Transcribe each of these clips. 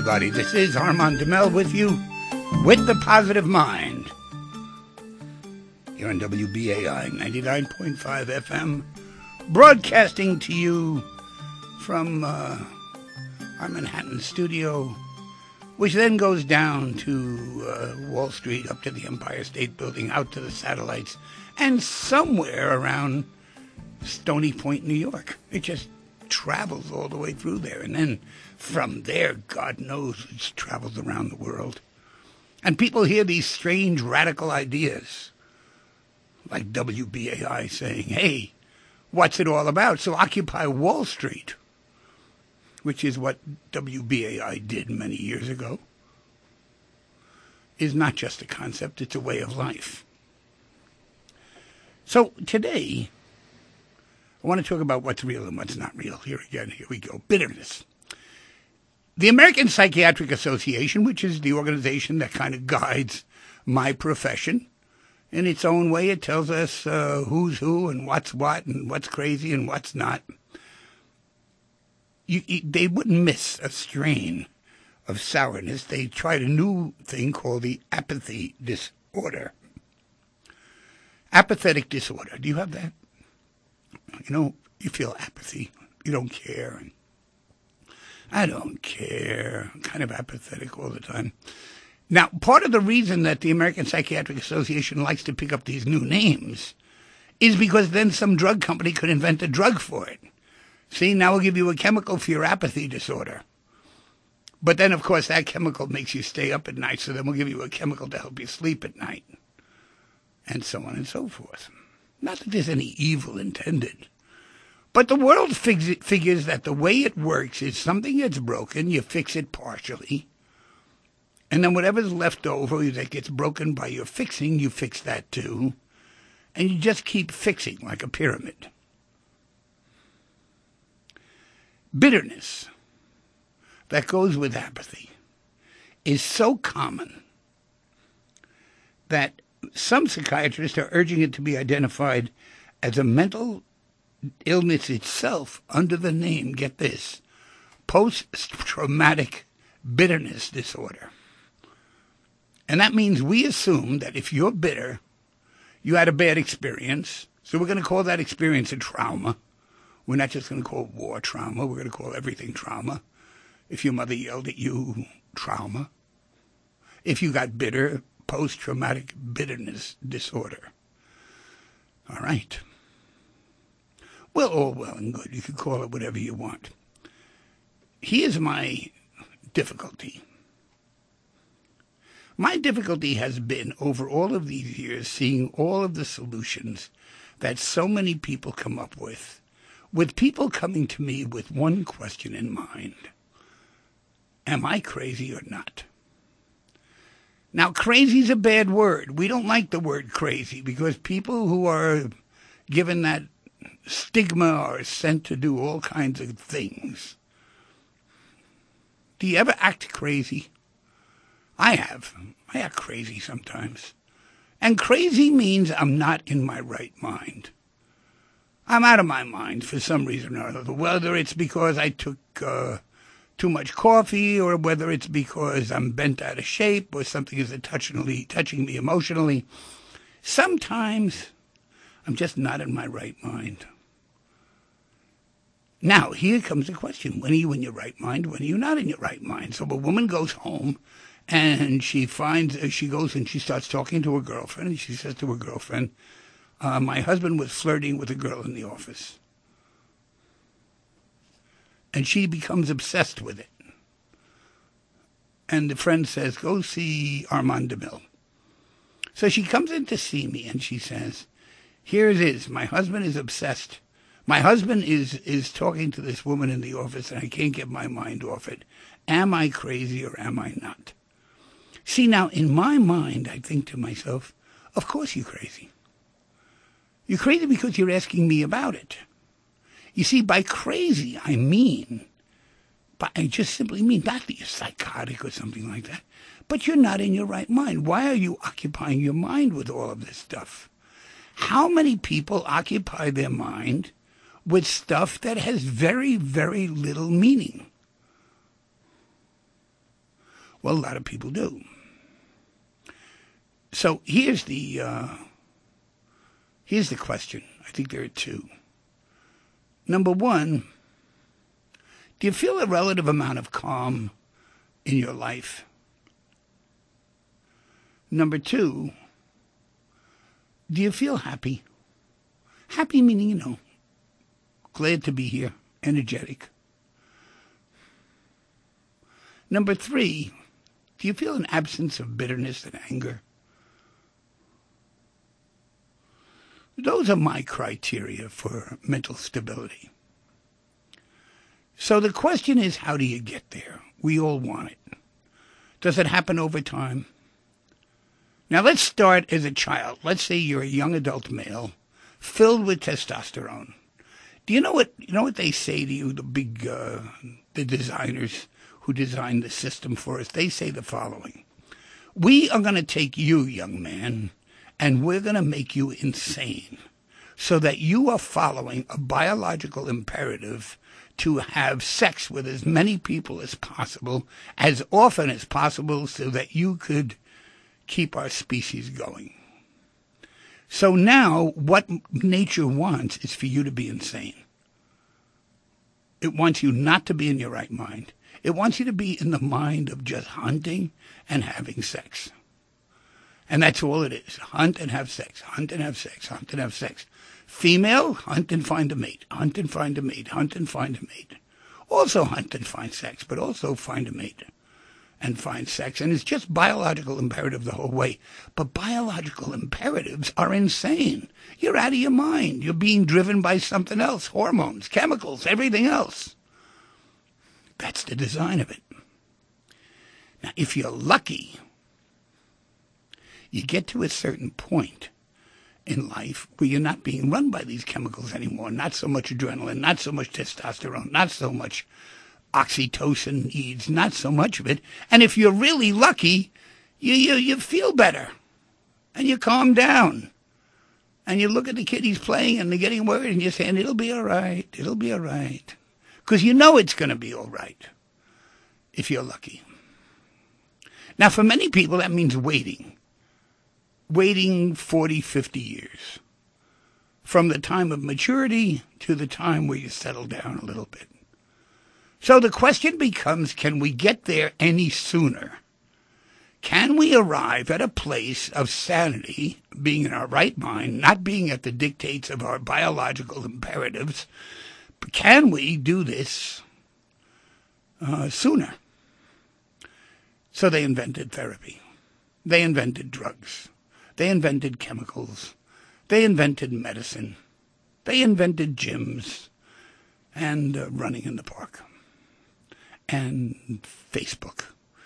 everybody. This is Armand DeMel with you with the Positive Mind. Here on WBAI 99.5 FM, broadcasting to you from our Manhattan studio, which then goes down to Wall Street, up to the Empire State Building, out to the satellites, and somewhere around Stony Point, New York. It just travels all the way through there. And then from there, God knows, it's traveled around the world. And people hear these strange, radical ideas, like WBAI saying, hey, what's it all about? So Occupy Wall Street, which is what WBAI did many years ago, is not just a concept, it's a way of life. So today, I want to talk about what's real and what's not real. Here we go. Bitterness. The American Psychiatric Association, which is the organization that kind of guides my profession, in its own way, it tells us who's who and what's what and what's crazy and what's not. They wouldn't miss a strain of sourness. They tried a new thing called the apathy disorder. Apathetic disorder. Do you have that? You know, you feel apathy. You don't care. And I don't care. I'm kind of apathetic all the time. Now, part of the reason that the American Psychiatric Association likes to pick up these new names is because then some drug company could invent a drug for it. See, now we'll give you a chemical for your apathy disorder. But then, of course, that chemical makes you stay up at night, so then we'll give you a chemical to help you sleep at night. And so on and so forth. Not that there's any evil intended. But the world figures that the way it works is something gets broken, you fix it partially, and then whatever's left over that gets broken by your fixing, you fix that too, and you just keep fixing like a pyramid. Bitterness that goes with apathy is so common that some psychiatrists are urging it to be identified as a mental illness itself under the name, get this, post-traumatic bitterness disorder. And that means we assume that if you're bitter, you had a bad experience, so we're going to call that experience a trauma. We're not just going to call war trauma, we're going to call everything trauma. If your mother yelled at you, trauma. If you got bitter, post-traumatic bitterness disorder. All right. Well, all well and good. You can call it whatever you want. Here's my difficulty. My difficulty has been, over all of these years, seeing all of the solutions that so many people come up with people coming to me with one question in mind. Am I crazy or not? Now, crazy is a bad word. We don't like the word crazy because people who are given that stigma are sent to do all kinds of things. Do you ever act crazy? I have. I act crazy sometimes. And crazy means I'm not in my right mind. I'm out of my mind for some reason or other, whether it's because I took too much coffee, or whether it's because I'm bent out of shape, or something is touching me emotionally. Sometimes I'm just not in my right mind. Now, here comes the question. When are you in your right mind? When are you not in your right mind? So a woman goes home, and she goes and she starts talking to her girlfriend, and she says to her girlfriend, my husband was flirting with a girl in the office. And she becomes obsessed with it. And the friend says, go see Armand DeMel. So she comes in to see me, and she says, here it is. My husband is obsessed. My husband is talking to this woman in the office, and I can't get my mind off it. Am I crazy or am I not? See, now, in my mind, I think to myself, of course you're crazy. You're crazy because you're asking me about it. You see, by crazy, I just simply mean not that you're psychotic or something like that, but you're not in your right mind. Why are you occupying your mind with all of this stuff? How many people occupy their mind with stuff that has very, very little meaning? Well, a lot of people do. So here's the question. I think there are two. Number one, do you feel a relative amount of calm in your life? Number two, do you feel happy? Happy meaning, glad to be here, energetic. Number three, do you feel an absence of bitterness and anger? Those are my criteria for mental stability. So the question is, how do you get there? We all want it. Does it happen over time? Now let's start as a child. Let's say you're a young adult male filled with testosterone. Do you know what they say to you, the designers who designed the system for us? They say the following: we are going to take you, young man, and we're going to make you insane so that you are following a biological imperative to have sex with as many people as possible, as often as possible, so that you could keep our species going. So now what nature wants is for you to be insane. It wants you not to be in your right mind. It wants you to be in the mind of just hunting and having sex. And that's all it is. Hunt and have sex. Hunt and have sex. Hunt and have sex. Female, hunt and find a mate. Hunt and find a mate. Hunt and find a mate. Also hunt and find sex, but also find a mate and find sex. And it's just biological imperative the whole way. But biological imperatives are insane. You're out of your mind. You're being driven by something else. Hormones, chemicals, everything else. That's the design of it. Now, if you're lucky, you get to a certain point in life where you're not being run by these chemicals anymore. Not so much adrenaline, not so much testosterone, not so much oxytocin needs, not so much of it. And if you're really lucky, you feel better and you calm down. And you look at the kiddies playing and they're getting worried and you're saying, it'll be all right, it'll be all right. Because you know it's going to be all right if you're lucky. Now, for many people, that means waiting. Waiting 40, 50 years. From the time of maturity to the time where you settle down a little bit. So the question becomes, can we get there any sooner? Can we arrive at a place of sanity, being in our right mind, not being at the dictates of our biological imperatives? Can we do this sooner? So they invented therapy. They invented drugs. They invented chemicals. They invented medicine. They invented gyms and running in the park and Facebook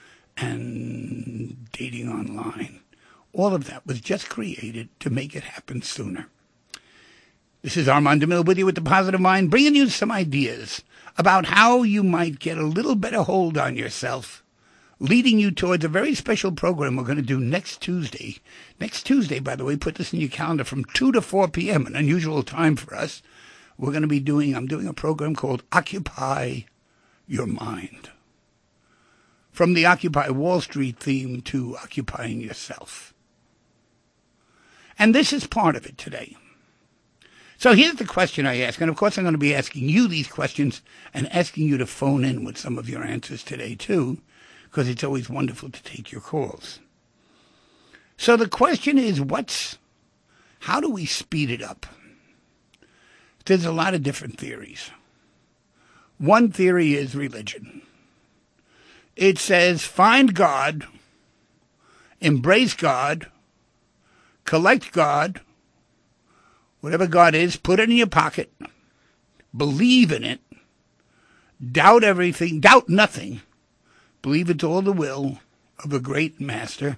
and dating online. All of that was just created to make it happen sooner. This is Armand DeMille with you with The Positive Mind, bringing you some ideas about how you might get a little better hold on yourself, leading you towards a very special program we're going to do next Tuesday. Next Tuesday, by the way, put this in your calendar, from 2 to 4 p.m., an unusual time for us. We're going to be I'm doing a program called Occupy Your Mind. From the Occupy Wall Street theme to occupying yourself. And this is part of it today. So here's the question I ask, and of course I'm going to be asking you these questions and asking you to phone in with some of your answers today too, because it's always wonderful to take your calls. So the question is, how do we speed it up? There's a lot of different theories. One theory is religion. It says, find God, embrace God, collect God, whatever God is, put it in your pocket, believe in it, doubt everything, doubt nothing, believe it's all the will of a great master,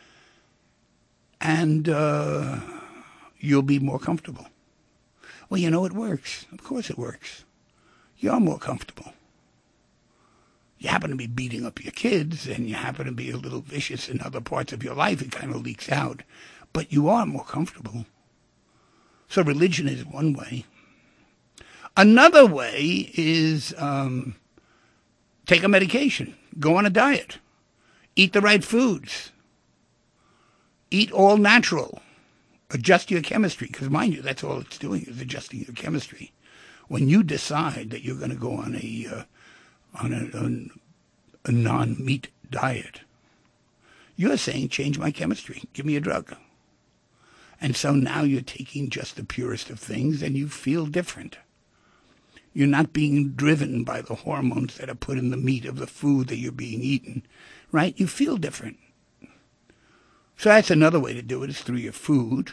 and you'll be more comfortable. Well, it works. Of course it works. You're more comfortable. You happen to be beating up your kids, and you happen to be a little vicious in other parts of your life. It kind of leaks out. But you are more comfortable. So religion is one way. Another way is take a medication. Go on a diet. Eat the right foods. Eat all natural. Adjust your chemistry, because mind you, that's all it's doing is adjusting your chemistry. When you decide that you're going to go on a non-meat diet, you're saying, change my chemistry, give me a drug. And so now you're taking just the purest of things and you feel different. You're not being driven by the hormones that are put in the meat of the food that you're being eaten, right? You feel different. So that's another way to do it, is through your food.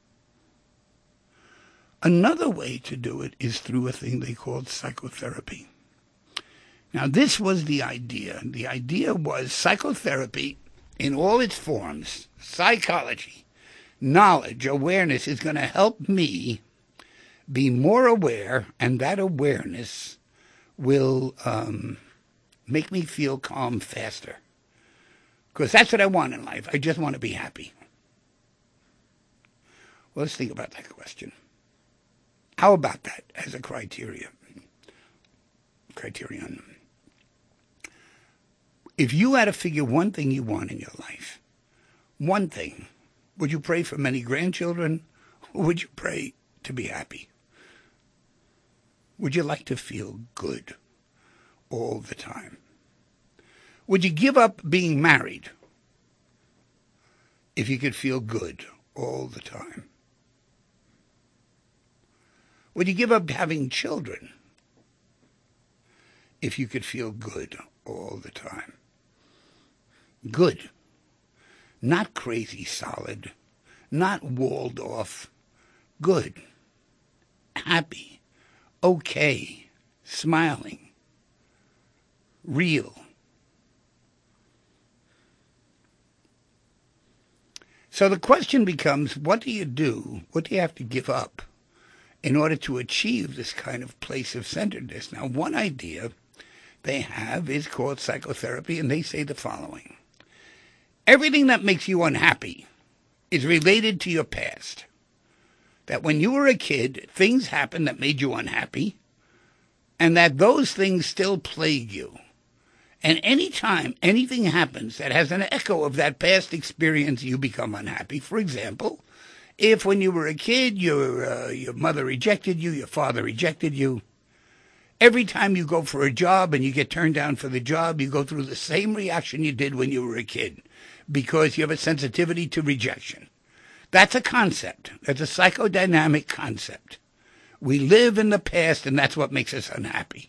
Another way to do it is through a thing they called psychotherapy. Now, this was the idea. The idea was psychotherapy in all its forms, psychology, knowledge, awareness, is going to help me be more aware, and that awareness will make me feel calm faster. Because that's what I want in life. I just want to be happy. Well, let's think about that question. How about that as a criterion? If you had to figure one thing you want in your life, one thing, would you pray for many grandchildren, or would you pray to be happy? Would you like to feel good all the time? Would you give up being married if you could feel good all the time? Would you give up having children if you could feel good all the time? Good. Not crazy solid. Not walled off. Good. Happy. Okay. Smiling. Real. So the question becomes, what do you do? What do you have to give up in order to achieve this kind of place of centeredness? Now, one idea they have is called psychotherapy, and they say the following. Everything that makes you unhappy is related to your past. That when you were a kid, things happened that made you unhappy, and that those things still plague you. And any time anything happens that has an echo of that past experience, you become unhappy. For example, if when you were a kid, your mother rejected you, your father rejected you, every time you go for a job and you get turned down for the job, you go through the same reaction you did when you were a kid, because you have a sensitivity to rejection. That's a concept. That's a psychodynamic concept. We live in the past, and that's what makes us unhappy.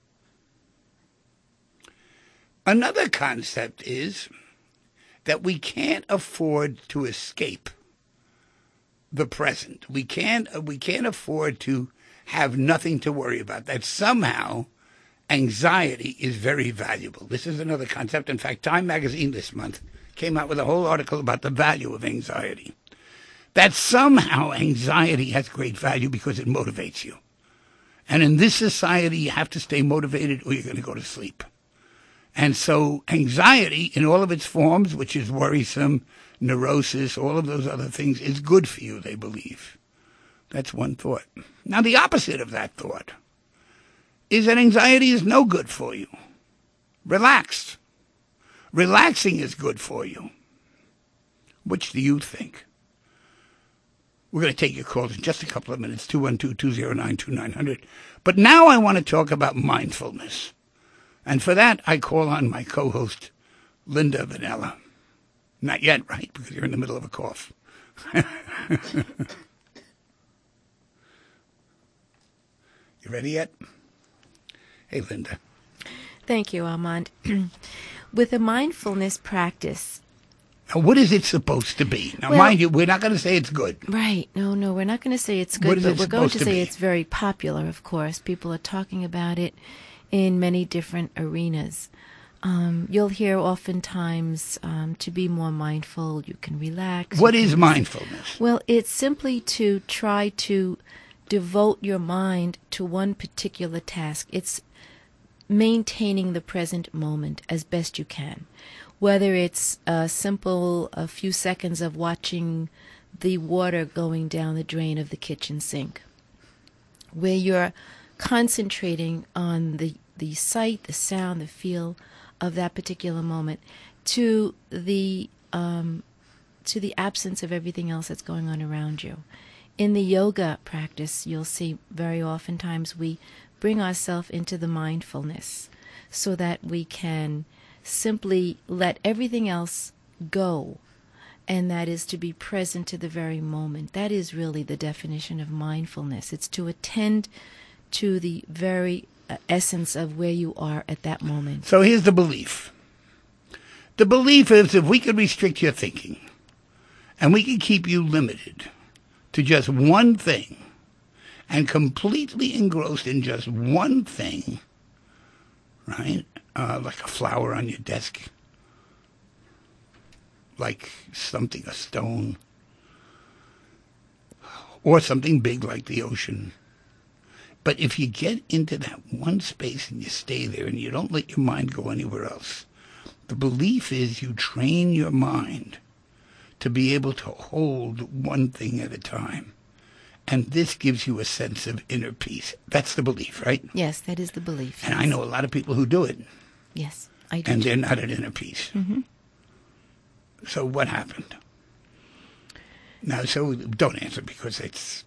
Another concept is that we can't afford to escape the present. We can't afford to have nothing to worry about. That somehow anxiety is very valuable. This is another concept. In fact, Time magazine this month came out with a whole article about the value of anxiety. That somehow anxiety has great value because it motivates you. And in this society, you have to stay motivated or you're going to go to sleep. And so anxiety in all of its forms, which is worrisome, neurosis, all of those other things, is good for you, they believe. That's one thought. Now, the opposite of that thought is that anxiety is no good for you. Relax. Relaxing is good for you. Which do you think? We're going to take your calls in just a couple of minutes, 212-209-2900. But now I want to talk about mindfulness. And for that, I call on my co-host, Linda Vanella. Not yet, right? Because you're in the middle of a cough. You ready yet? Hey, Linda. Thank you, Armand. With a mindfulness practice. Now, what is it supposed to be? Now, mind you, we're not going to say it's good. Right. No, we're not going to say it's good, but we're going to say it's very popular, of course. People are talking about it in many different arenas. You'll hear oftentimes to be more mindful, you can relax. What is mindfulness? Well, it's simply to try to devote your mind to one particular task. It's maintaining the present moment as best you can. Whether it's a few seconds of watching the water going down the drain of the kitchen sink, where you're concentrating on the sight, the sound, the feel of that particular moment, to the absence of everything else that's going on around you. In the yoga practice, you'll see very oftentimes we bring ourselves into the mindfulness so that we can simply let everything else go, and that is to be present to the very moment. That is really the definition of mindfulness. It's to attend to the very essence of where you are at that moment. So here's the belief. The belief is if we could restrict your thinking and we could keep you limited to just one thing and completely engrossed in just one thing, right? Like a flower on your desk, like something, a stone, or something big like the ocean. But if you get into that one space and you stay there and you don't let your mind go anywhere else, the belief is you train your mind to be able to hold one thing at a time. And this gives you a sense of inner peace. That's the belief, right? Yes, that is the belief. And I know a lot of people who do it. Yes, I do. And they're not at inner peace. Mm-hmm. So what happened? Now, so don't answer because it's...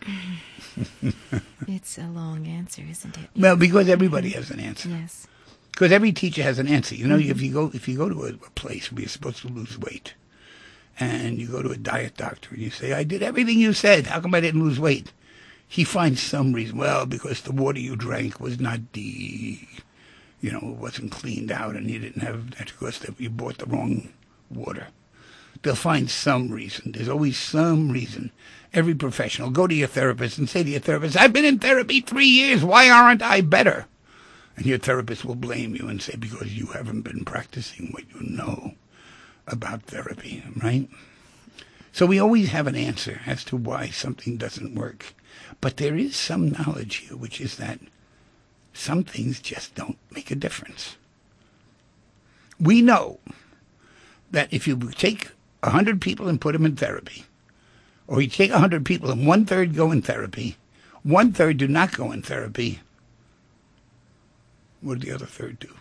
It's a long answer, isn't it? Well, because everybody has an answer. Yes. Because every teacher has an answer. You know, if you go to a place where you're supposed to lose weight, and you go to a diet doctor and you say, I did everything you said, how come I didn't lose weight? He finds some reason. Well, because the water you drank was not it wasn't cleaned out, and you didn't have that because you bought the wrong water. They'll find some reason. There's always some reason. Every professional, go to your therapist and say to your therapist, I've been in therapy 3 years, why aren't I better? And your therapist will blame you and say, because you haven't been practicing what you know about therapy, right? So we always have an answer as to why something doesn't work. But there is some knowledge here, which is that some things just don't make a difference. We know that if you take 100 people and put them in therapy, or you take 100 people and 1/3 go in therapy, 1/3 do not go in therapy, what did the other third do?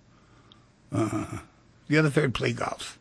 The other third play golf.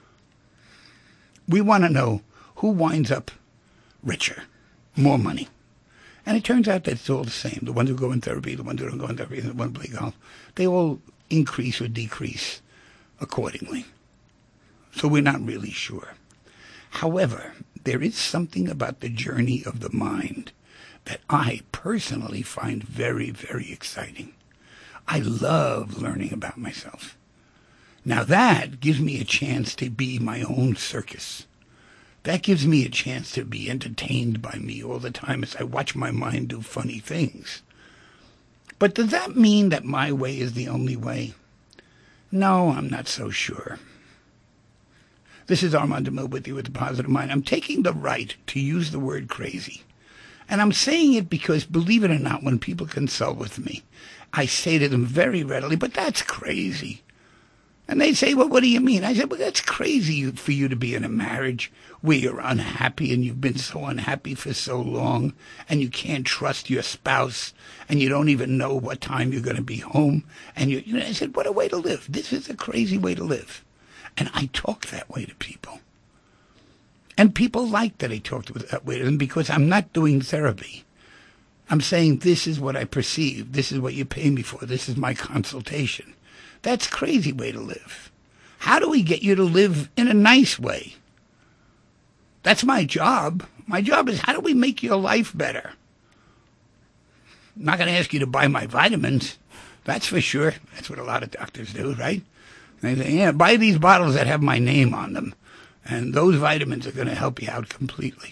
We want to know who winds up richer, more money. And it turns out that it's all the same. The ones who go in therapy, the ones who don't go in therapy, and the ones who play golf, they all increase or decrease accordingly. So we're not really sure. However, there is something about the journey of the mind that I personally find very, very exciting. I love learning about myself. Now that gives me a chance to be my own circus. That gives me a chance to be entertained by me all the time as I watch my mind do funny things. But does that mean that my way is the only way? No, I'm not so sure. This is Armand DeMille with you with the Positive Mind. I'm taking the right to use the word crazy. And I'm saying it because, believe it or not, when people consult with me, I say to them very readily, but that's crazy. And they say, well, what do you mean? I said, well, that's crazy for you to be in a marriage where you're unhappy and you've been so unhappy for so long and you can't trust your spouse and you don't even know what time you're going to be home. And I said, what a way to live. This is a crazy way to live. And I talk that way to people. And people like that I talk that way to them because I'm not doing therapy. I'm saying this is what I perceive. This is what you pay me for. This is my consultation. That's a crazy way to live. How do we get you to live in a nice way? That's my job. My job is how do we make your life better? I'm not going to ask you to buy my vitamins. That's for sure. That's what a lot of doctors do, right? They say, yeah, buy these bottles that have my name on them. And those vitamins are going to help you out completely.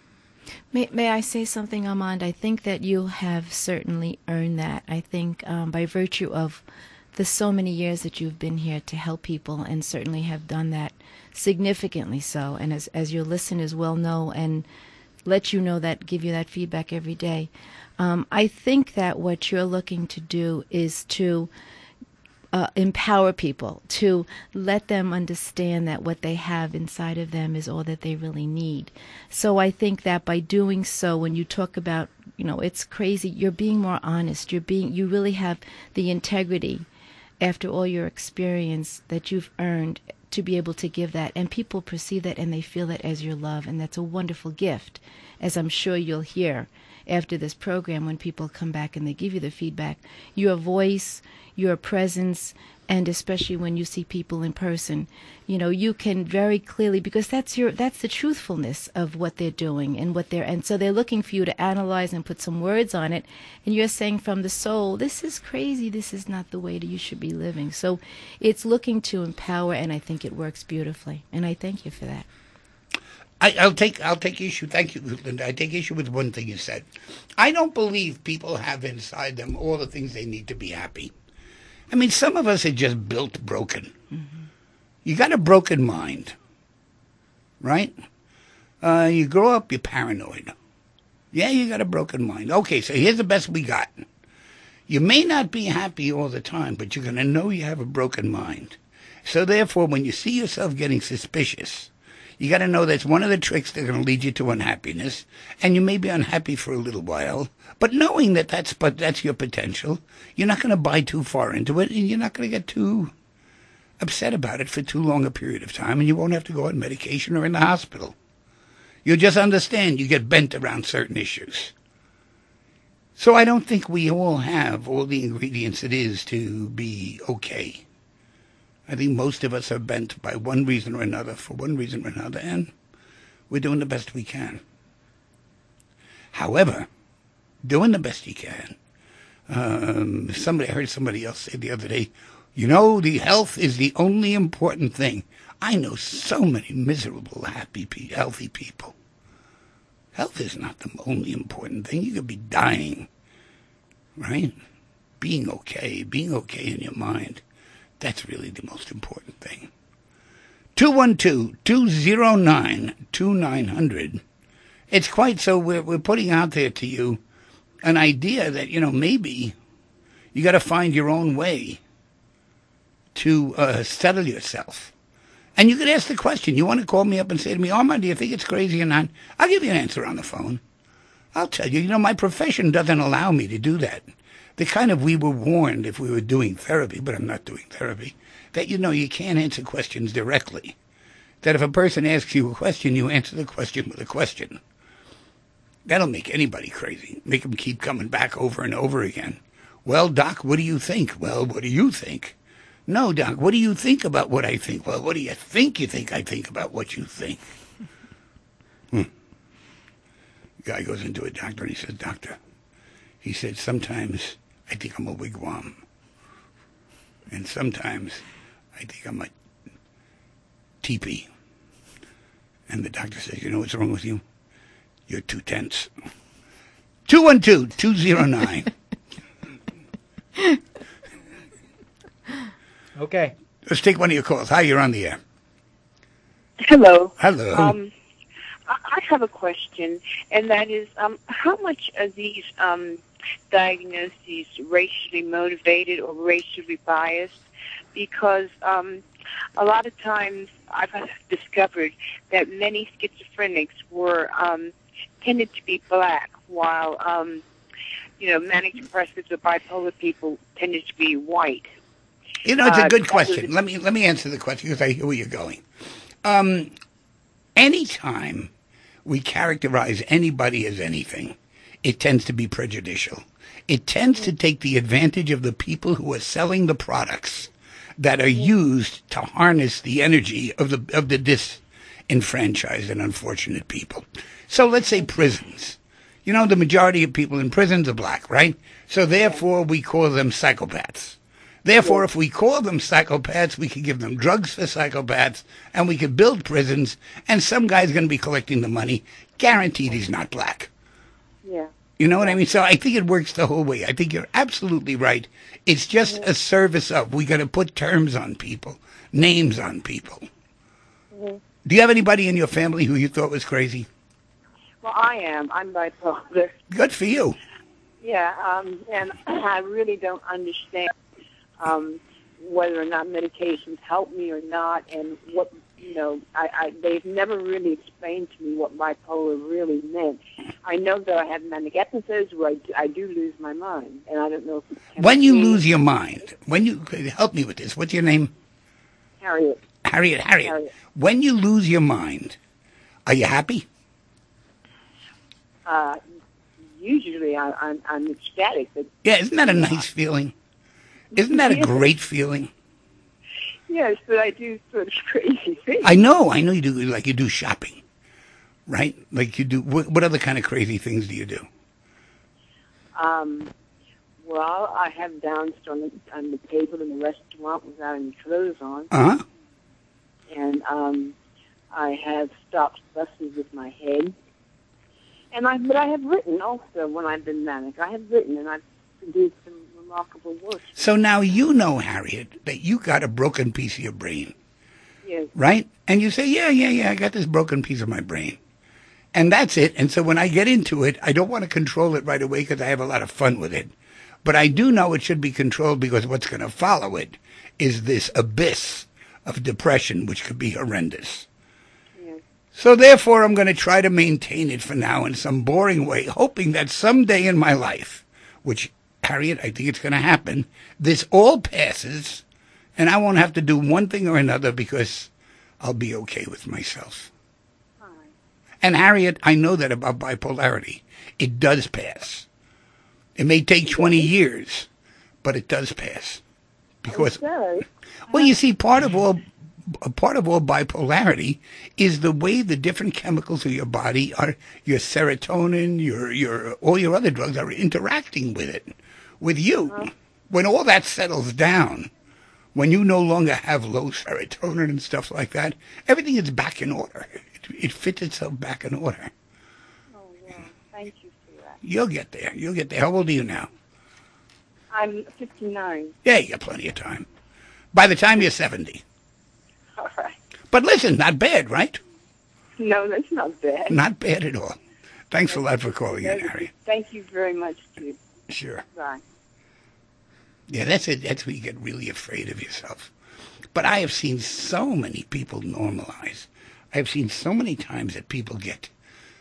May I say something, Armand? I think that you have certainly earned that. I think by virtue of the so many years that you've been here to help people, and certainly have done that significantly so. And as your listeners well know and let you know that, give you that feedback every day. I think that what you're looking to do is to empower people, to let them understand that what they have inside of them is all that they really need. So I think that by doing so, when you talk about, it's crazy, you're being more honest. You really have the integrity after all your experience, that you've earned to be able to give that. And people perceive that and they feel that as your love. And that's a wonderful gift, as I'm sure you'll hear after this program when people come back and they give you the feedback. Your voice, your presence, and especially when you see people in person, you can very clearly, because that's the truthfulness of what they're doing and so they're looking for you to analyze and put some words on it, and you're saying from the soul, this is crazy, this is not the way that you should be living. So it's looking to empower, and I think it works beautifully, and I thank you for that. I'll take issue. Thank you, Linda. I take issue with one thing you said. I don't believe people have inside them all the things they need to be happy. I mean, some of us are just built broken. Mm-hmm. You got a broken mind, right? You grow up, you're paranoid. Yeah, you got a broken mind. Okay, so here's the best we got. You may not be happy all the time, but you're going to know you have a broken mind. So therefore, when you see yourself getting suspicious, you got to know that's one of the tricks that are going to lead you to unhappiness, and you may be unhappy for a little while, but knowing that that's your potential, you're not going to buy too far into it, and you're not going to get too upset about it for too long a period of time, and you won't have to go on medication or in the hospital. You'll just understand you get bent around certain issues. So I don't think we all have all the ingredients it is to be okay. I think most of us are bent by one reason or another, for one reason or another, and we're doing the best we can. However, doing the best you can, I heard somebody else say the other day, the health is the only important thing. I know so many miserable, healthy people. Health is not the only important thing. You could be dying, right? Being okay in your mind. That's really the most important thing. 212-209-2900. It's quite so we're putting out there to you an idea that, maybe you got to find your own way to settle yourself. And you could ask the question. You want to call me up and say to me, Armand, do you think it's crazy or not? I'll give you an answer on the phone. I'll tell you, my profession doesn't allow me to do that. We were warned if we were doing therapy, but I'm not doing therapy, that, you can't answer questions directly. That if a person asks you a question, you answer the question with a question. That'll make anybody crazy. Make them keep coming back over and over again. Well, Doc, what do you think? Well, what do you think? No, Doc, what do you think about what I think? Well, what do you think I think about what you think? Guy goes into a doctor and he says, Doctor, he said, sometimes I think I'm a wigwam. And sometimes I think I'm a teepee. And the doctor says, you know what's wrong with you? You're too tense. 212-209. Okay. Let's take one of your calls. Hi, you're on the air. Hello. Hello. I have a question, and that is, how much are these diagnoses racially motivated or racially biased? Because a lot of times I've discovered that many schizophrenics were tended to be black, while manic depressives or bipolar people tended to be white. It's a good question. Let me answer the question because I hear where you're going. Anytime we characterize anybody as anything, it tends to be prejudicial. It tends to take the advantage of the people who are selling the products that are used to harness the energy of the disenfranchised and unfortunate people. So let's say prisons. The majority of people in prisons are black, right? So therefore we call them psychopaths. Therefore, if we call them psychopaths, we could give them drugs for psychopaths, and we could build prisons, and some guy's going to be collecting the money. Guaranteed he's not black. Yeah. You know what I mean? So I think it works the whole way. I think you're absolutely right. It's just a service of, we got to put terms on people, names on people. Mm-hmm. Do you have anybody in your family who you thought was crazy? Well, I am. I'm bipolar. Good for you. Yeah, and I really don't understand whether or not medications help me or not, and what they've never really explained to me what bipolar really meant. I know that I have manic episodes where I do lose my mind, and I don't know if it's When you lose your mind, help me with this. What's your name? Harriet. Harriet. When you lose your mind, are you happy? Usually I'm ecstatic. But yeah, isn't that a nice feeling? Isn't that a great feeling? Yes, but I do sort of crazy things. I know you do. Like you do shopping, right? Like you do. What other kind of crazy things do you do? Well, I have danced on the table in the restaurant without any clothes on. Uh-huh. And I have stopped buses with my head. But I have written also when I've been manic. I have written, and I've produced some remarkable work. So now you know, Harriet, that you got a broken piece of your brain. Yes. Right? And you say, yeah, I got this broken piece of my brain. And that's it. And so when I get into it, I don't want to control it right away because I have a lot of fun with it. But I do know it should be controlled because what's going to follow it is this abyss of depression, which could be horrendous. Yes. So therefore, I'm going to try to maintain it for now in some boring way, hoping that someday in my life, which, Harriet, I think it's going to happen, this all passes, and I won't have to do one thing or another because I'll be okay with myself. All right. And Harriet, I know that about bipolarity. It does pass. It may take 20 years, but it does pass. Because, well, you see, part of all bipolarity is the way the different chemicals of your body are, your serotonin, your all your other drugs are interacting with it, with you. When all that settles down, when you no longer have low serotonin and stuff like that, everything is back in order. It fits itself back in order. Oh, yeah. Thank you for that. You'll get there. You'll get there. How old are you now? I'm 59. Yeah, you got plenty of time. By the time you're 70. All right. But listen, not bad, right? No, that's not bad. Not bad at all. Thanks a lot for calling in, Harry. Thank you very much, Steve. Sure. Bye. Yeah, that's it. That's where you get really afraid of yourself. But I have seen so many people normalize. I have seen so many times that people get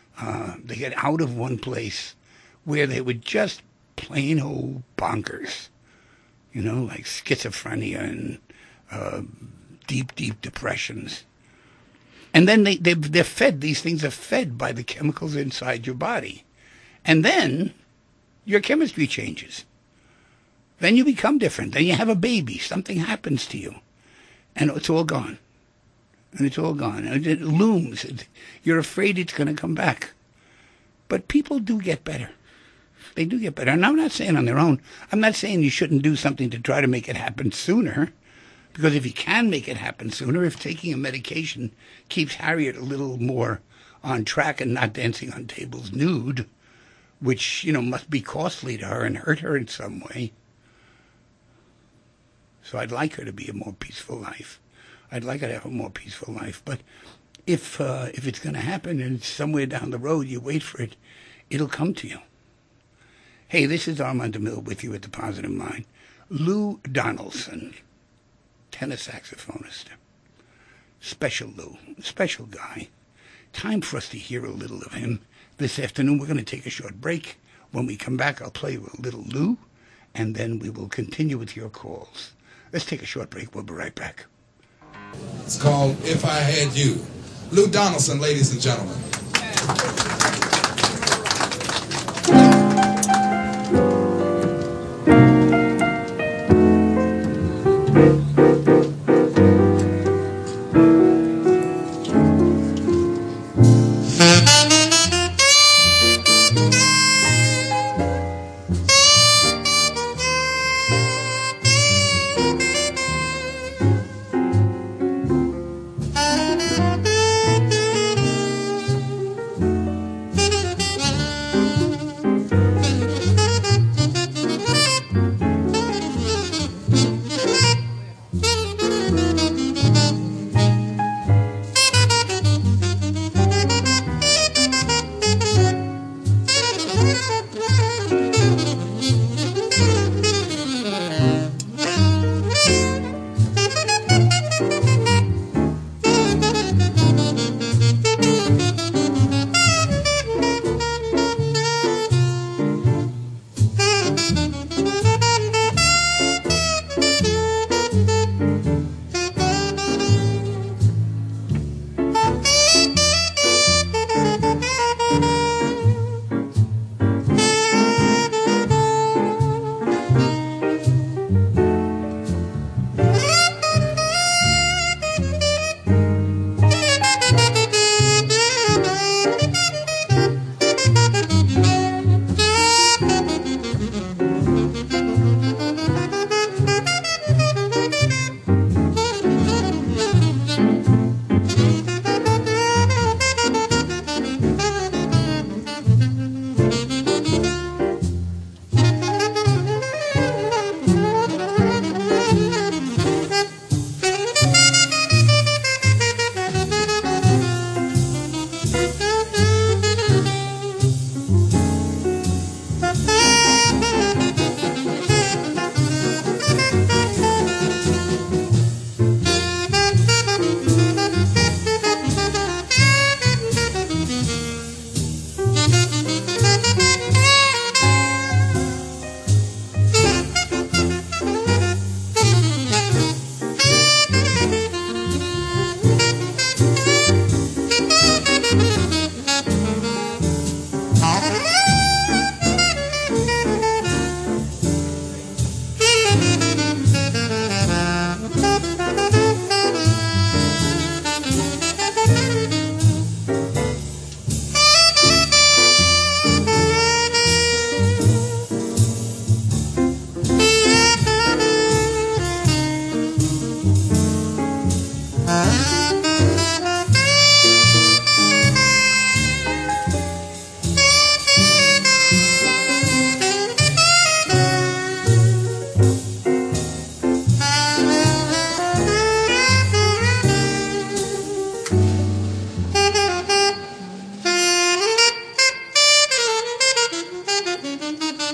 out of one place where they were just plain old bonkers, like schizophrenia and deep depressions. And then they're fed. These things are fed by the chemicals inside your body. And then your chemistry changes. Then you become different. Then you have a baby. Something happens to you. And it's all gone. And it's all gone. And it looms. You're afraid it's going to come back. But people do get better. They do get better. And I'm not saying on their own. I'm not saying you shouldn't do something to try to make it happen sooner. Because if you can make it happen sooner, if taking a medication keeps Harriet a little more on track and not dancing on tables nude, which, must be costly to her and hurt her in some way. So I'd like her to be a more peaceful life. I'd like her to have a more peaceful life. But if it's going to happen and it's somewhere down the road, you wait for it, it'll come to you. Hey, this is Armand DeMille with you at The Positive Mind. Lou Donaldson, tenor saxophonist. Special Lou, special guy. Time for us to hear a little of him. This afternoon we're going to take a short break. When we come back, I'll play a little Lou, and then we will continue with your calls. Let's take a short break. We'll be right back. It's called If I Had You. Lou Donaldson, ladies and gentlemen.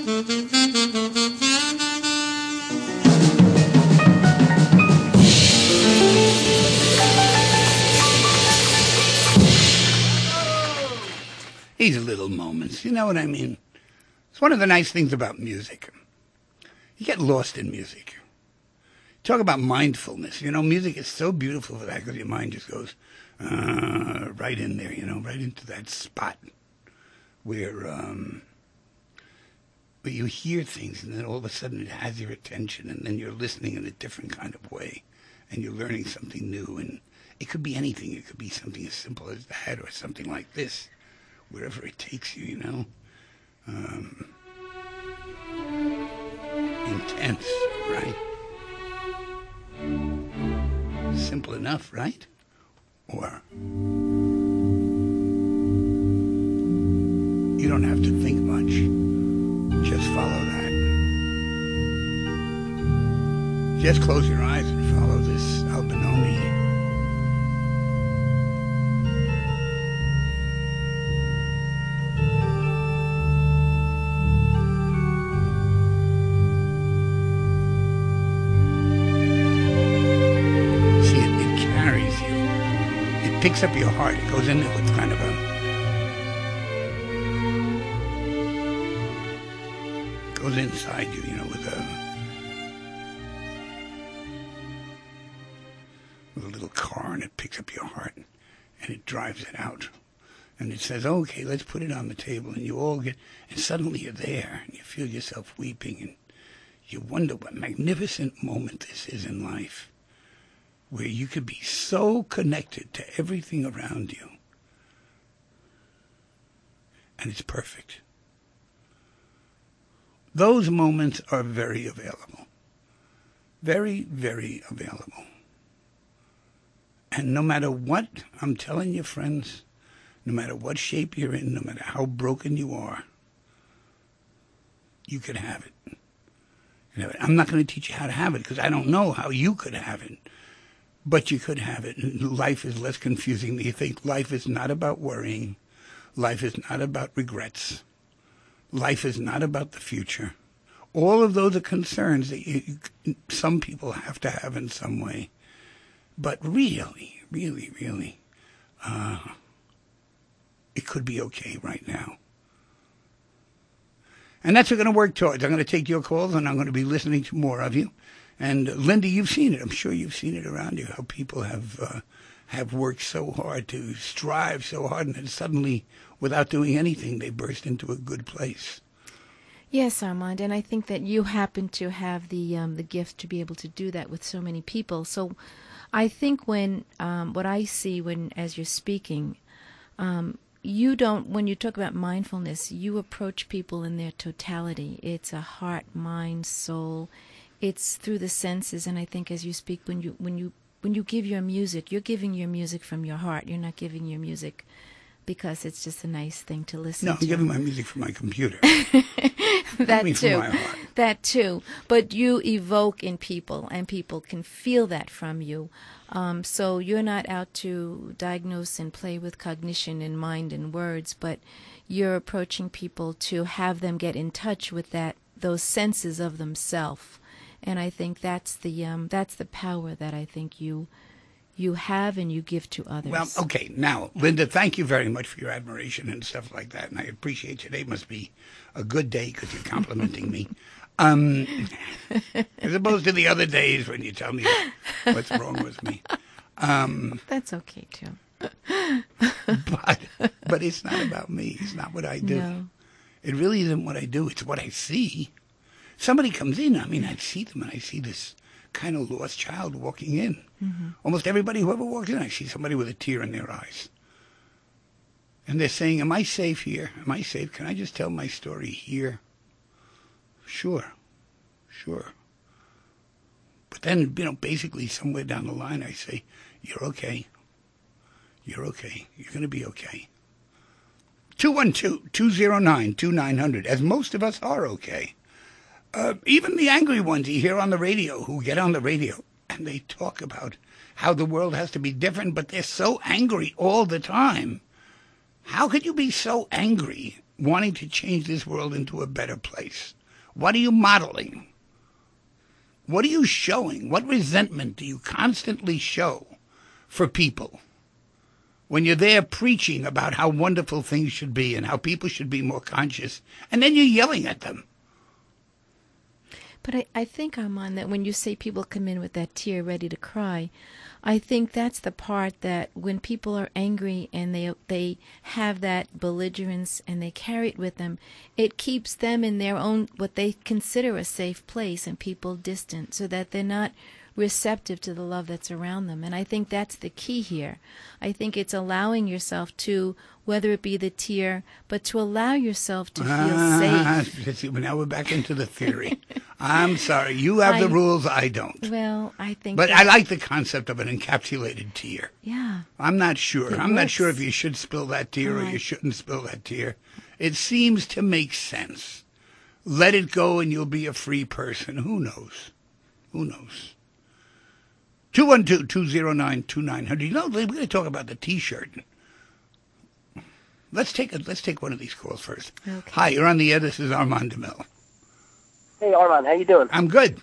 These little moments, you know what I mean? It's one of the nice things about music. You get lost in music. Talk about mindfulness. You know, music is so beautiful for that because your mind just goes right in there, you know, right into that spot where you hear things and then all of a sudden it has your attention and then you're listening in a different kind of way and you're learning something new. And it could be anything. It could be something as simple as that or something like this, wherever it takes you, you know. Intense, right? Simple enough, right? Or you don't have to think much. Just follow that. Just close your eyes and follow this Albinoni. Picks up your heart. It goes in there with kind of goes inside you, you know, with a little car, and it picks up your heart and it drives it out. And it says, okay, let's put it on the table. And you all get, and suddenly you're there and you feel yourself weeping and you wonder what magnificent moment this is in life, where you could be so connected to everything around you. And it's perfect. Those moments are very available. Very, very available. And no matter what, I'm telling you, friends, no matter what shape you're in, no matter how broken you are, you could have it. I'm not going to teach you how to have it because I don't know how you could have it. But you could have it. Life is less confusing than you think. Life is not about worrying. Life is not about regrets. Life is not about the future. All of those are concerns that some people have to have in some way. But really, really, really, it could be okay right now. And that's what we're going to work towards. I'm going to take your calls, and I'm going to be listening to more of you. And Linda, you've seen it. I'm sure you've seen it around you, how people have worked so hard to strive so hard, and then suddenly, without doing anything, they burst into a good place. Yes, Armand, and I think that you happen to have the gift to be able to do that with so many people. So I think when what I see when as you're speaking, you don't, when you talk about mindfulness, you approach people in their totality. It's a heart, mind, soul. It's through the senses, and I think as you speak, when you give your music, you're giving your music from your heart. You're not giving your music because it's just a nice thing to listen to. No, I'm giving my music from my computer. That too. From my heart. That too. But you evoke in people, and people can feel that from you. So you're not out to diagnose and play with cognition and mind and words, but you're approaching people to have them get in touch with those senses of themselves. And I think that's the power that I think you have and you give to others. Well, okay. Now, Linda, thank you very much for your admiration and stuff like that. And I appreciate today must be a good day because you're complimenting me. As opposed to the other days when you tell me what's wrong with me. That's okay, too. But it's not about me. It's not what I do. No. It really isn't what I do. It's what I see. Somebody comes in. I mean, I see them, and I see this kind of lost child walking in. Mm-hmm. Almost everybody who ever walks in, I see somebody with a tear in their eyes. And they're saying, am I safe here? Am I safe? Can I just tell my story here? Sure. But then, basically somewhere down the line, I say, you're okay. You're okay. You're going to be okay. 212-209-2900, as most of us are okay. Even the angry ones you hear on the radio, who get on the radio, and they talk about how the world has to be different, but they're so angry all the time. How could you be so angry wanting to change this world into a better place? What are you modeling? What are you showing? What resentment do you constantly show for people when you're there preaching about how wonderful things should be and how people should be more conscious, and then you're yelling at them? But I think, Armand, that when you say people come in with that tear ready to cry, I think that's the part that when people are angry and they have that belligerence and they carry it with them, it keeps them in their own, what they consider a safe place, and people distant, so that they're not receptive to the love that's around them. And I think that's the key here. I think it's allowing yourself to, whether it be the tear, but to allow yourself to feel safe. Now we're back into the theory. I'm sorry. You have the rules, I don't. Well, I think... But I like the concept of an encapsulated tear. Yeah. I'm not sure. I'm not sure if you should spill that tear or you shouldn't spill that tear. It seems to make sense. Let it go and you'll be a free person. Who knows? Who knows? 212-209-2900. You know, we're going to talk about the T-shirt. Let's take one of these calls first. Okay. Hi, you're on the air. This is Armand DeMille. Hey, Armand, how you doing? I'm good.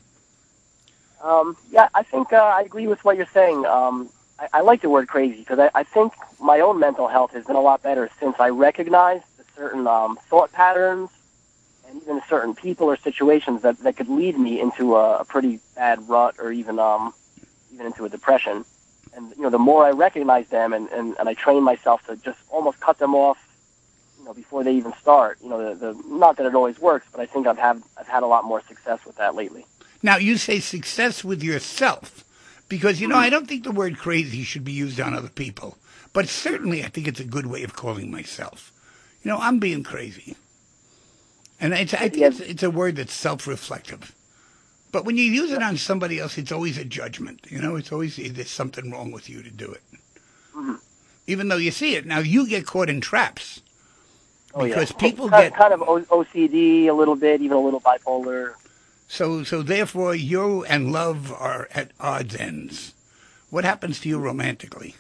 Yeah, I think I agree with what you're saying. I like the word crazy because I think my own mental health has been a lot better since I recognized certain thought patterns and even certain people or situations that could lead me into a pretty bad rut or even into a depression. And, you know, the more I recognize them and I train myself to just almost cut them off, you know, before they even start. You know, the not that it always works, but I think I've had a lot more success with that lately. Now, you say success with yourself because, you know, I don't think the word crazy should be used on other people. But certainly I think it's a good way of calling myself. You know, I'm being crazy. And I think it's a word that's self-reflective. But when you use it on somebody else, it's always a judgment. You know, it's always there's something wrong with you to do it. Mm-hmm. Even though you see it. Now, you get caught in traps. Because people get... Kind of OCD a little bit, even a little bipolar. So therefore, you and love are at odds ends. What happens to you romantically?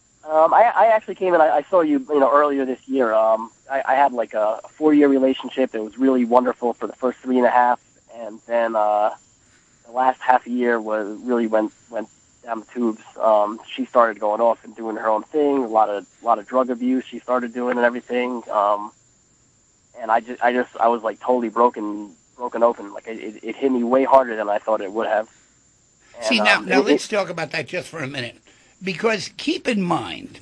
I actually came in, I saw you, earlier this year. I had like a 4-year relationship. It was really wonderful for the first 3.5. And then the last half a year really went down the tubes. She started going off and doing her own thing. A lot of drug abuse she started doing and everything. And I was like totally broken open. Like it hit me way harder than I thought it would have. And, see, now let's talk about that just for a minute, because keep in mind,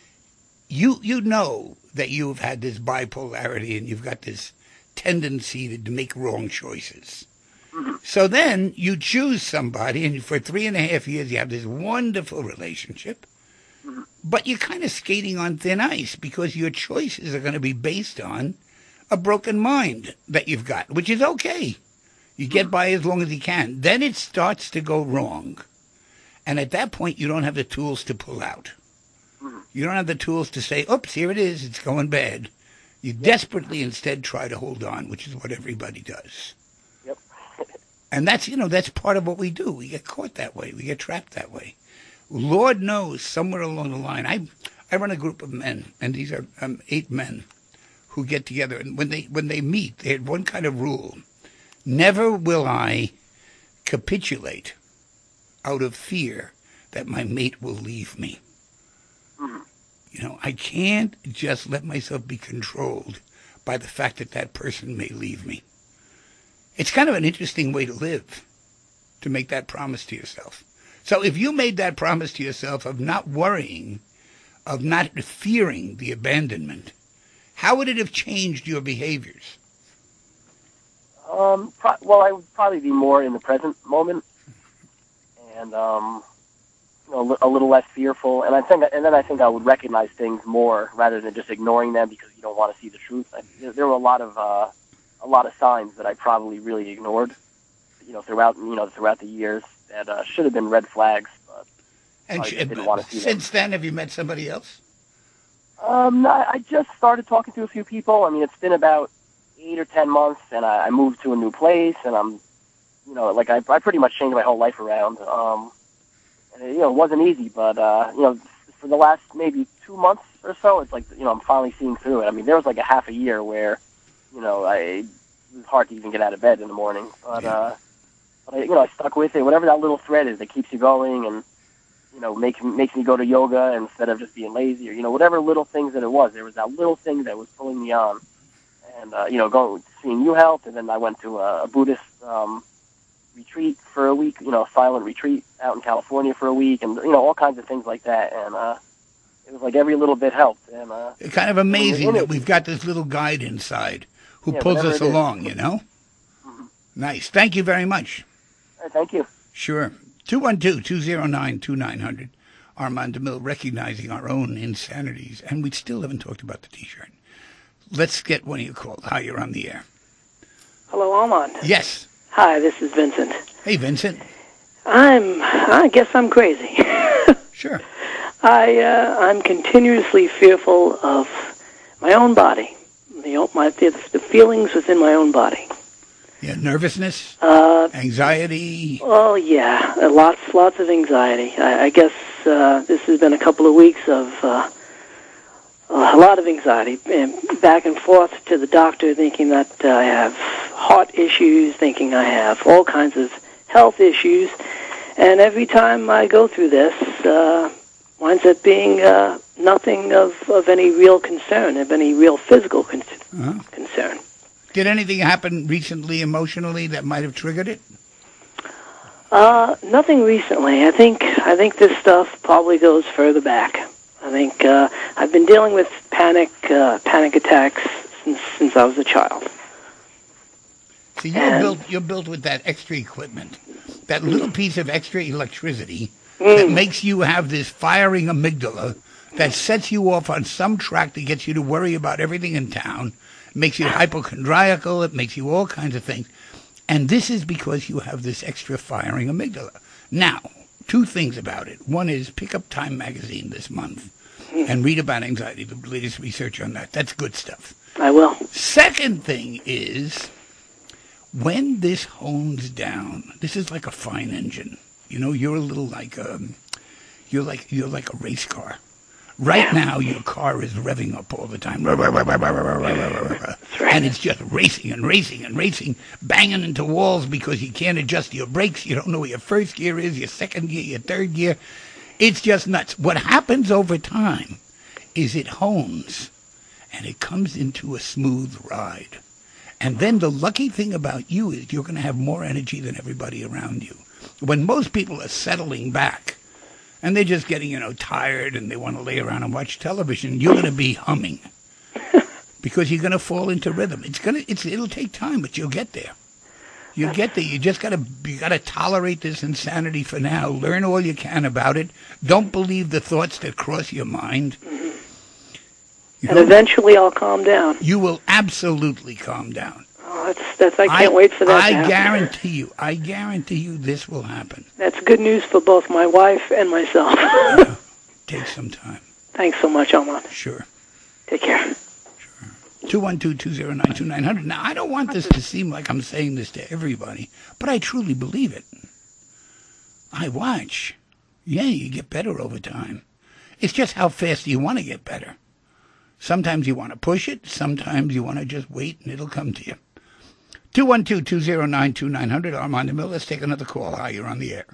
you know that you've had this bipolarity and you've got this tendency to make wrong choices. Mm-hmm. So then you choose somebody, and for 3.5 years you have this wonderful relationship, mm-hmm. but you're kind of skating on thin ice because your choices are going to be based on a broken mind that you've got, which is okay. You get by as long as you can. Then it starts to go wrong. And at that point, you don't have the tools to pull out. You don't have the tools to say, oops, here it is, it's going bad. You desperately instead try to hold on, which is what everybody does. Yep. And that's part of what we do. We get caught that way. We get trapped that way. Lord knows, somewhere along the line, I run a group of men, and these are 8 men who get together, and when they meet, they had one kind of rule: never will I capitulate out of fear that my mate will leave me. Mm-hmm. You know, I can't just let myself be controlled by the fact that person may leave me. It's kind of an interesting way to live, to make that promise to yourself. So if you made that promise to yourself of not worrying, of not fearing the abandonment, how would it have changed your behaviors? Well, I would probably be more in the present moment, and a little less fearful. And I think I would recognize things more rather than just ignoring them because you don't want to see the truth. There were a lot of signs that I probably really ignored, throughout the years that should have been red flags, but and I didn't want to see them. Since then, have you met somebody else? I just started talking to a few people. I mean, it's been about 8 or 10 months, and I moved to a new place, and I'm, I pretty much changed my whole life around. And it wasn't easy, but for the last maybe 2 months or so, it's like, I'm finally seeing through it. I mean, there was like a half a year where, it was hard to even get out of bed in the morning. But, I stuck with it. Whatever that little thread is that keeps you going and, makes me go to yoga instead of just being lazy or, whatever little things that it was. There was that little thing that was pulling me on. And, going seeing you helped, and then I went to a Buddhist retreat for a week, a silent retreat out in California for a week, and, all kinds of things like that. And it was like every little bit helped. And it's kind of amazing that we've got this little guide inside who pulls us along, Mm-hmm. Nice. Thank you very much. Thank you. Sure. 212-209-2900. Armand DeMille, recognizing our own insanities. And we still haven't talked about the T-shirt. Let's get one of you called. Hi, you're on the air. Hello, Armand. Yes. Hi, this is Vincent. Hey, Vincent. I guess I'm crazy. Sure. I'm continuously fearful of my own body. The feelings within my own body. Yeah, nervousness, anxiety. Oh yeah, lots of anxiety. I guess this has been a couple of weeks of a lot of anxiety, and back and forth to the doctor, thinking that I have heart issues, thinking I have all kinds of health issues, and every time I go through this, winds up being nothing of any real concern, of any real physical concern. Did anything happen recently emotionally that might have triggered it? Nothing recently. I think this stuff probably goes further back. I think I've been dealing with panic attacks since I was a child. See, you're built with that extra equipment, that little piece of extra electricity that makes you have this firing amygdala that sets you off on some track that gets you to worry about everything in town. Makes you hypochondriacal, it makes you all kinds of things. And this is because you have this extra firing amygdala. Now, two things about it. One is pick up Time magazine this month and read about anxiety, the latest research on that. That's good stuff. I will. Second thing is, when this hones down, this is like a fine engine. You're a little like you're like a race car. Right now, your car is revving up all the time. And it's just racing and racing and racing, banging into walls because you can't adjust your brakes. You don't know where your first gear is, your second gear, your third gear. It's just nuts. What happens over time is it hones, and it comes into a smooth ride. And then the lucky thing about you is you're going to have more energy than everybody around you. When most people are settling back, and they're just getting, tired and they want to lay around and watch television, you're going to be humming because you're going to fall into rhythm. It'll take time, but you'll get there. You'll get there. You just got to tolerate this insanity for now. Learn all you can about it. Don't believe the thoughts that cross your mind. And eventually I'll calm down. You will absolutely calm down. Oh, I can't wait for that to happen. I guarantee you this will happen. That's good news for both my wife and myself. Yeah. Take some time. Thanks so much, Armand. Sure. Take care. Sure. 212-209-2900. Now, I don't want this to seem like I'm saying this to everybody, but I truly believe it. I watch. Yeah, you get better over time. It's just how fast do you want to get better? Sometimes you want to push it. Sometimes you want to just wait and it'll come to you. 212-209-2900. Armand DeMille. Let's take another call. Hi, you're on the air.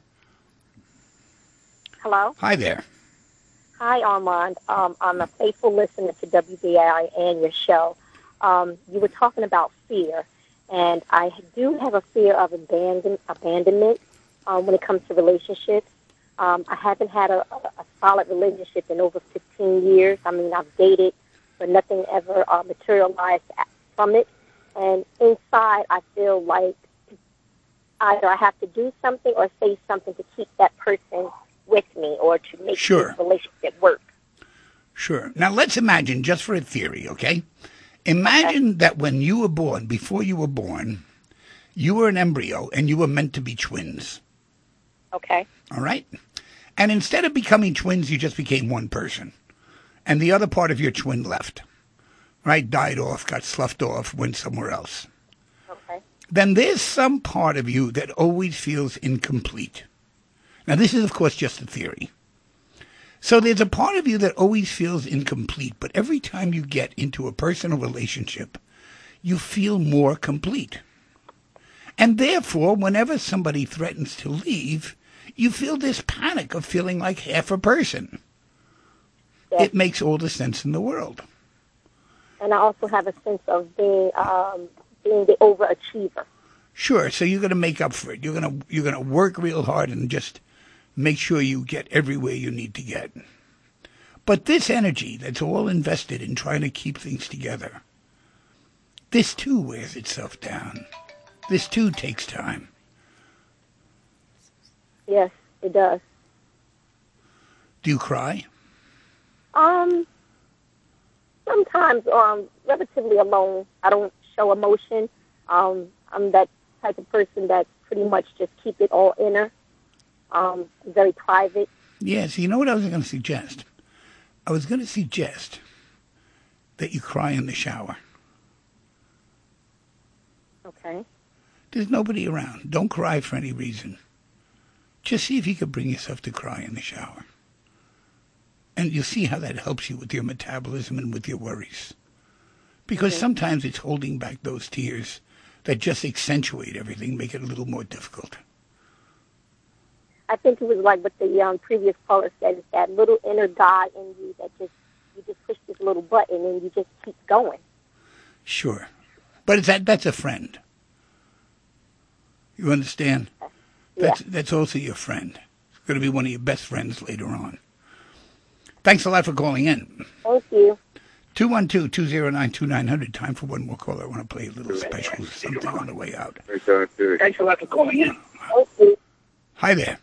Hello? Hi there. Hi, Armand. I'm a faithful listener to WBAI and your show. You were talking about fear, and I do have a fear of abandonment when it comes to relationships. I haven't had a solid relationship in over 15 years. I mean, I've dated, but nothing ever materialized from it. And inside, I feel like either I have to do something or say something to keep that person with me or to make this relationship work. Sure. Now, let's imagine, just for a theory, okay? Imagine that when you were born, before you were born, you were an embryo and you were meant to be twins. Okay. All right? And instead of becoming twins, you just became one person. And the other part of your twin left. Right? Died off, got sloughed off, went somewhere else. Okay. Then there's some part of you that always feels incomplete. Now, this is, of course, just a theory. So there's a part of you that always feels incomplete, but every time you get into a personal relationship, you feel more complete. And therefore, whenever somebody threatens to leave, you feel this panic of feeling like half a person. Yes. It makes all the sense in the world. And I also have a sense of being the overachiever. Sure, so you're going to make up for it. You're going to work real hard and just make sure you get everywhere you need to get. But this energy that's all invested in trying to keep things together, this too wears itself down. This too takes time. Yes, it does. Do you cry? Sometimes, relatively alone. I don't show emotion. I'm that type of person that pretty much just keep it all inner. Very private. Yes, you know what I was going to suggest? I was going to suggest that you cry in the shower. Okay. There's nobody around. Don't cry for any reason. Just see if you could bring yourself to cry in the shower. And you'll see how that helps you with your metabolism and with your worries. Because sometimes it's holding back those tears that just accentuate everything, make it a little more difficult. I think it was like what the previous caller said, it's that little inner guy in you that you just push this little button and you just keep going. Sure. But that's a friend. You understand? That's also your friend. It's going to be one of your best friends later on. Thanks a lot for calling in. Thank you. 212-209-2900. Time for one more caller. I want to play a little special something on the way out. Thanks a lot for calling in. Thank you. Hi there.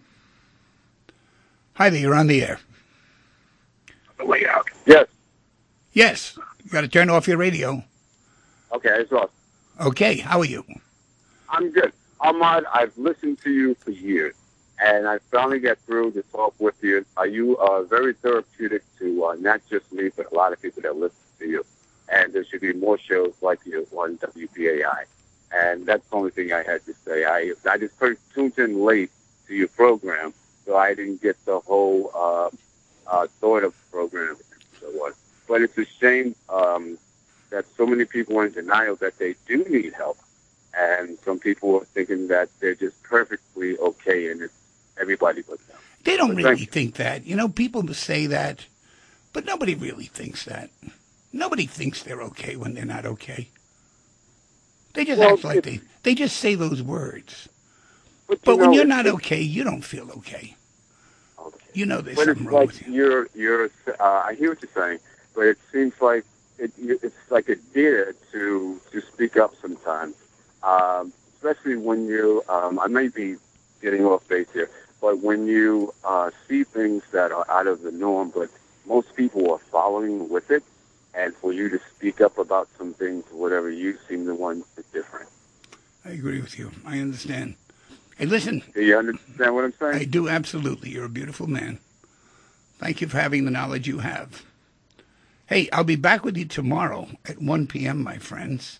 Hi there. You're on the air. On the way out. Yes. Yes. You got to turn off your radio. Okay, it's off. Okay. How are you? I'm good. Ahmad, I've listened to you for years, and I finally got through to talk with you. You are very therapeutic to not just me, but a lot of people that listen to you. And there should be more shows like you on WBAI. And that's the only thing I had to say. I just tuned in late to your program, so I didn't get the whole thought of the program. But it's a shame that so many people are in denial that they do need help. And some people are thinking that they're just perfectly okay and it's everybody but them. They don't really think that. You know, people say that, but nobody really thinks that. Nobody thinks they're okay when they're not okay. They just act like they just say those words. But when you're not okay, you don't feel okay. You know there's something wrong with you. I hear what you're saying, but it seems like it's like a dare to speak up sometimes. Especially when you, I may be getting off base here, but when you see things that are out of the norm, but most people are following with it, and for you to speak up about some things, whatever, you seem the one that's different. I agree with you. I understand. Hey, listen. Do you understand what I'm saying? I do, absolutely. You're a beautiful man. Thank you for having the knowledge you have. Hey, I'll be back with you tomorrow at 1 p.m., my friends.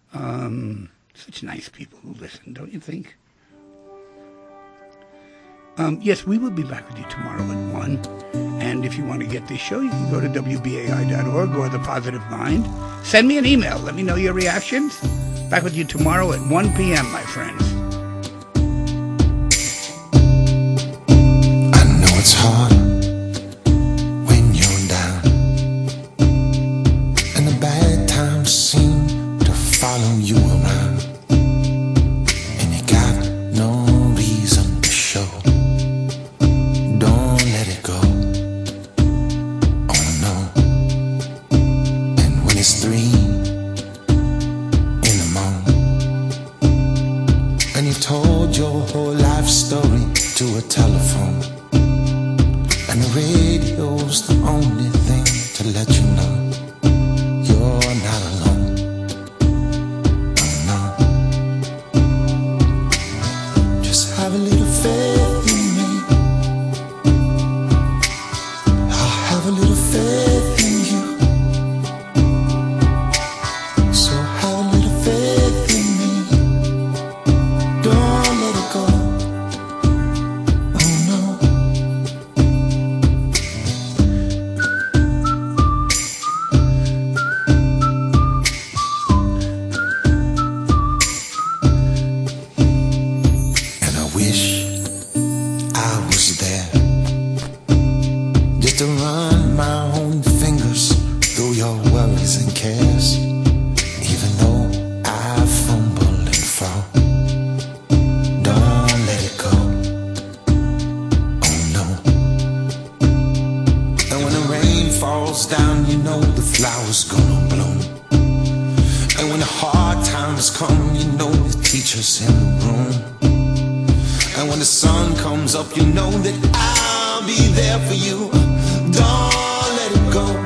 Such nice people who listen, don't you think? Yes, we will be back with you tomorrow at 1. And if you want to get this show, you can go to WBAI.org or The Positive Mind. Send me an email. Let me know your reactions. Back with you tomorrow at 1 p.m., my friends. I know it's hard when you're down, and the bad times seem to follow you around, and you got no reason to show. Don't let it go. Oh no. And when it's 3 in the morning, and you told your whole life story to a telephone, and the radio's the only thing to let you know you're not alone. Oh no. Just have a little faith in me. I'll have a little faith in you. So have a little faith in me. Don't let it go. Oh no. room. And when the sun comes up, you know that I'll be there for you. Don't let it go.